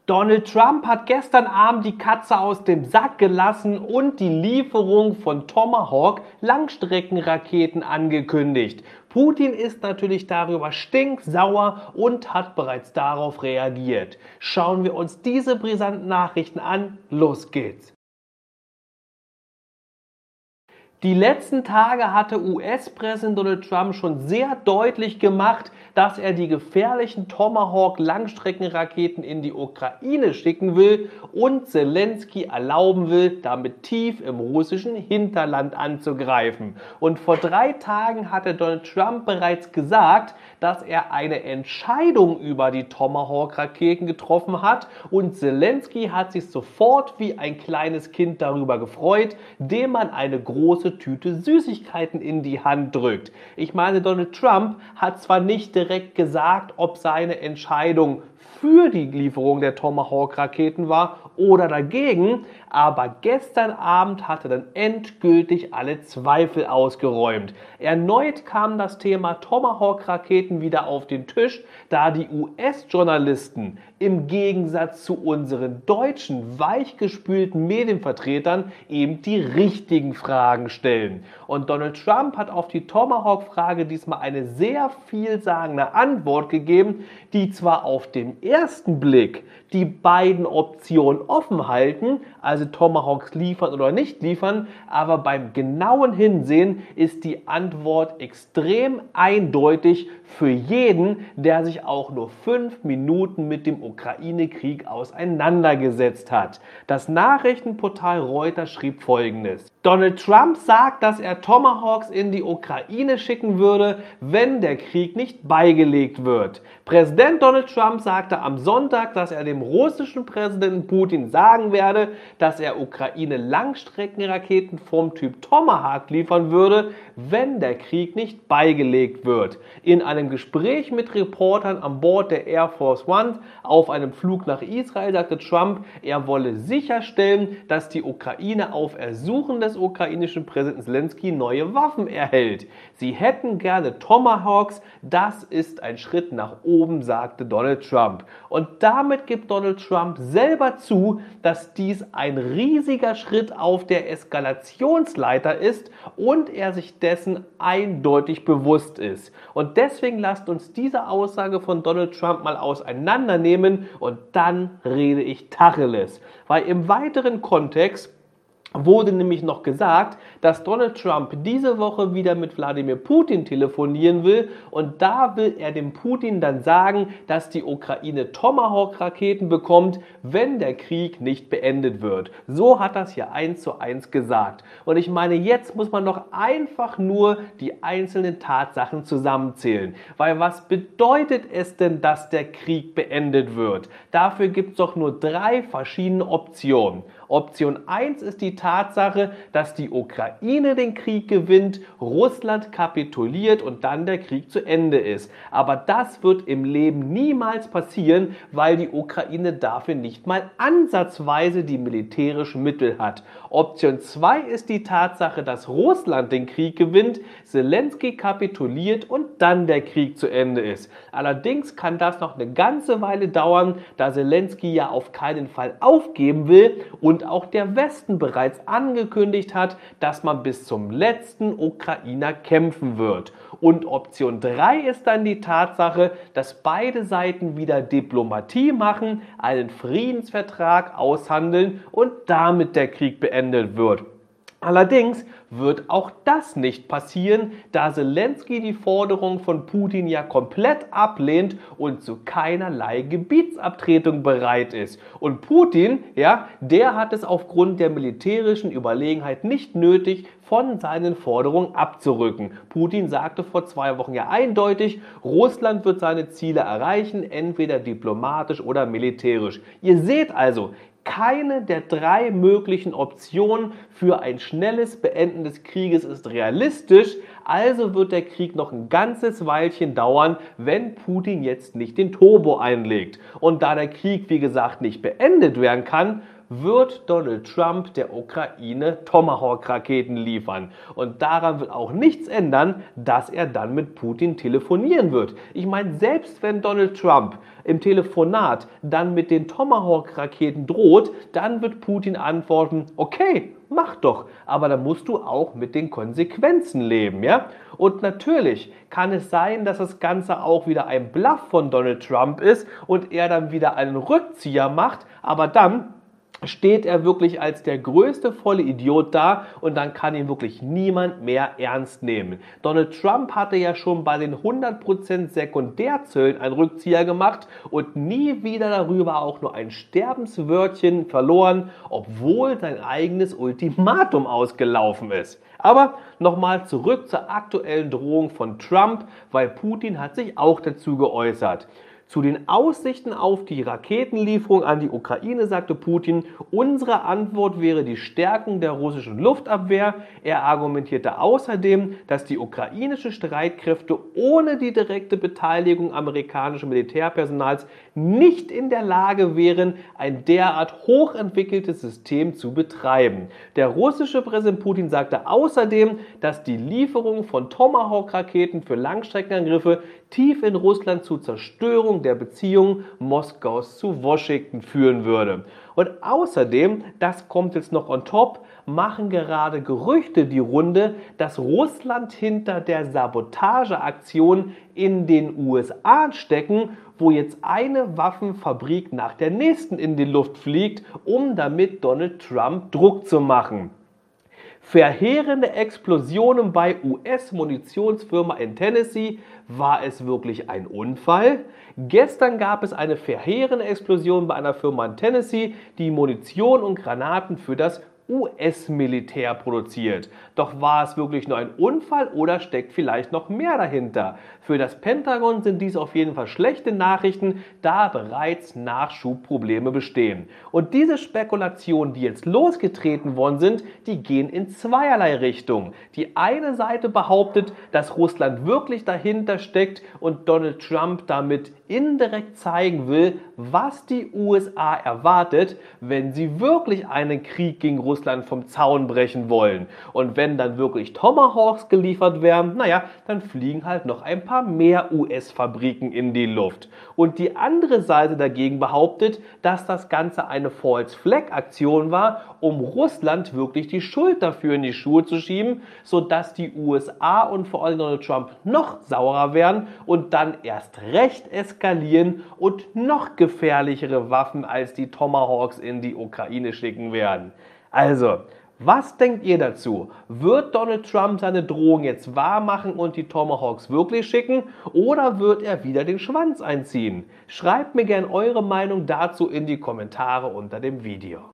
Donald Trump hat gestern Abend die Katze aus dem Sack gelassen und die Lieferung von Tomahawk-Langstreckenraketen angekündigt. Putin ist natürlich darüber stinksauer und hat bereits darauf reagiert. Schauen wir uns diese brisanten Nachrichten an. Los geht's! Die letzten Tage hatte US-Präsident Donald Trump schon sehr deutlich gemacht, dass er die gefährlichen Tomahawk-Langstreckenraketen in die Ukraine schicken will und Zelensky erlauben will, damit tief im russischen Hinterland anzugreifen. Und vor 3 Tagen hatte Donald Trump bereits gesagt, dass er eine Entscheidung über die Tomahawk-Raketen getroffen hat und Zelensky hat sich sofort wie ein kleines Kind darüber gefreut, dem man eine große Tüte Süßigkeiten in die Hand drückt. Ich meine, Donald Trump hat zwar nicht direkt gesagt, ob seine Entscheidung für die Lieferung der Tomahawk-Raketen war oder dagegen, aber gestern Abend hat er dann endgültig alle Zweifel ausgeräumt. Erneut kam das Thema Tomahawk-Raketen wieder auf den Tisch, da die US-Journalisten im Gegensatz zu unseren deutschen, weichgespülten Medienvertretern eben die richtigen Fragen stellen. Und Donald Trump hat auf die Tomahawk-Frage diesmal eine sehr vielsagende Antwort gegeben, die zwar auf den ersten Blick die beiden Optionen offen halten, also Tomahawks liefern oder nicht liefern, aber beim genauen Hinsehen ist die Antwort extrem eindeutig für jeden, der sich auch nur 5 Minuten mit dem Ukraine-Krieg auseinandergesetzt hat. Das Nachrichtenportal Reuters schrieb Folgendes: Donald Trump sagt, dass er Tomahawks in die Ukraine schicken würde, wenn der Krieg nicht beigelegt wird. Präsident Donald Trump sagte am Sonntag, dass er dem russischen Präsidenten Putin sagen werde, dass er Ukraine Langstreckenraketen vom Typ Tomahawk liefern würde, wenn der Krieg nicht beigelegt wird. In einem Gespräch mit Reportern an Bord der Air Force One auf einem Flug nach Israel sagte Trump, er wolle sicherstellen, dass die Ukraine auf Ersuchen des ukrainischen Präsidenten Zelensky neue Waffen erhält. Sie hätten gerne Tomahawks, das ist ein Schritt nach oben, sagte Donald Trump. Und damit gibt Donald Trump selber zu, dass dies ein riesiger Schritt auf der Eskalationsleiter ist und er sich dessen eindeutig bewusst ist. Und deswegen lasst uns diese Aussage von Donald Trump mal auseinandernehmen und dann rede ich Tacheles. Weil im weiteren Kontext wurde nämlich noch gesagt, dass Donald Trump diese Woche wieder mit Wladimir Putin telefonieren will und da will er dem Putin dann sagen, dass die Ukraine Tomahawk-Raketen bekommt, wenn der Krieg nicht beendet wird. So hat das hier 1:1 gesagt. Und ich meine, jetzt muss man doch einfach nur die einzelnen Tatsachen zusammenzählen. Weil was bedeutet es denn, dass der Krieg beendet wird? Dafür gibt es doch nur 3 verschiedene Optionen. Option 1 ist die Tatsache, dass die Ukraine den Krieg gewinnt, Russland kapituliert und dann der Krieg zu Ende ist. Aber das wird im Leben niemals passieren, weil die Ukraine dafür nicht mal ansatzweise die militärischen Mittel hat. Option 2 ist die Tatsache, dass Russland den Krieg gewinnt, Zelensky kapituliert und dann der Krieg zu Ende ist. Allerdings kann das noch eine ganze Weile dauern, da Zelensky ja auf keinen Fall aufgeben will und auch der Westen bereits angekündigt hat, dass man bis zum letzten Ukrainer kämpfen wird. Und Option 3 ist dann die Tatsache, dass beide Seiten wieder Diplomatie machen, einen Friedensvertrag aushandeln und damit der Krieg beendet wird. Allerdings wird auch das nicht passieren, da Zelensky die Forderung von Putin ja komplett ablehnt und zu keinerlei Gebietsabtretung bereit ist. Und Putin, ja, der hat es aufgrund der militärischen Überlegenheit nicht nötig, von seinen Forderungen abzurücken. Putin sagte vor 2 Wochen ja eindeutig, Russland wird seine Ziele erreichen, entweder diplomatisch oder militärisch. Ihr seht also, keine der 3 möglichen Optionen für ein schnelles Beenden des Krieges ist realistisch, also wird der Krieg noch ein ganzes Weilchen dauern, wenn Putin jetzt nicht den Turbo einlegt. Und da der Krieg, wie gesagt, nicht beendet werden kann, wird Donald Trump der Ukraine Tomahawk-Raketen liefern. Und daran wird auch nichts ändern, dass er dann mit Putin telefonieren wird. Ich meine, selbst wenn Donald Trump im Telefonat dann mit den Tomahawk-Raketen droht, dann wird Putin antworten, okay, mach doch, aber dann musst du auch mit den Konsequenzen leben, ja? Und natürlich kann es sein, dass das Ganze auch wieder ein Bluff von Donald Trump ist und er dann wieder einen Rückzieher macht, aber dann steht er wirklich als der größte volle Idiot da und dann kann ihn wirklich niemand mehr ernst nehmen. Donald Trump hatte ja schon bei den 100% Sekundärzöllen einen Rückzieher gemacht und nie wieder darüber auch nur ein Sterbenswörtchen verloren, obwohl sein eigenes Ultimatum ausgelaufen ist. Aber nochmal zurück zur aktuellen Drohung von Trump, weil Putin hat sich auch dazu geäußert. Zu den Aussichten auf die Raketenlieferung an die Ukraine sagte Putin, unsere Antwort wäre die Stärkung der russischen Luftabwehr. Er argumentierte außerdem, dass die ukrainischen Streitkräfte ohne die direkte Beteiligung amerikanischen Militärpersonals nicht in der Lage wären, ein derart hochentwickeltes System zu betreiben. Der russische Präsident Putin sagte außerdem, dass die Lieferung von Tomahawk-Raketen für Langstreckenangriffe tief in Russland zu Zerstörung der Beziehungen Moskaus zu Washington führen würde. Und außerdem, das kommt jetzt noch on top, machen gerade Gerüchte die Runde, dass Russland hinter der Sabotageaktion in den USA stecken, wo jetzt eine Waffenfabrik nach der nächsten in die Luft fliegt, um damit Donald Trump Druck zu machen. Verheerende Explosionen bei US-Munitionsfirma in Tennessee. War es wirklich ein Unfall? Gestern gab es eine verheerende Explosion bei einer Firma in Tennessee, die Munition und Granaten für das US-Militär produziert. Doch war es wirklich nur ein Unfall oder steckt vielleicht noch mehr dahinter? Für das Pentagon sind dies auf jeden Fall schlechte Nachrichten, da bereits Nachschubprobleme bestehen. Und diese Spekulationen, die jetzt losgetreten worden sind, die gehen in zweierlei Richtungen. Die eine Seite behauptet, dass Russland wirklich dahinter steckt und Donald Trump damit indirekt zeigen will, was die USA erwartet, wenn sie wirklich einen Krieg gegen Russland vom Zaun brechen wollen. Und wenn dann wirklich Tomahawks geliefert werden, naja, dann fliegen halt noch ein paar mehr US-Fabriken in die Luft. Und die andere Seite dagegen behauptet, dass das Ganze eine False-Flag-Aktion war, um Russland wirklich die Schuld dafür in die Schuhe zu schieben, sodass die USA und vor allem Donald Trump noch saurer werden und dann erst recht eskalieren und noch gefährlichere Waffen als die Tomahawks in die Ukraine schicken werden. Also, was denkt ihr dazu? Wird Donald Trump seine Drohung jetzt wahr machen und die Tomahawks wirklich schicken oder wird er wieder den Schwanz einziehen? Schreibt mir gerne eure Meinung dazu in die Kommentare unter dem Video.